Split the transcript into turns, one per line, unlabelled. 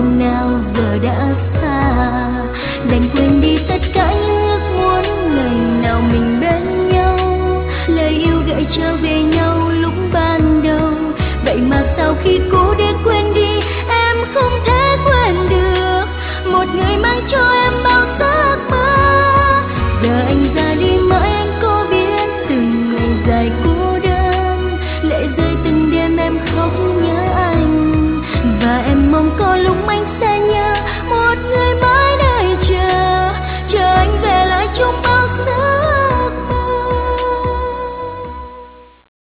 hôm nào giờ đã xa. Đành quên đi tất cả những ước muốn ngày nào mình bên nhau, lời yêu gợi trở về nhau lúc ban đầu. Vậy mà sau khi cố để quên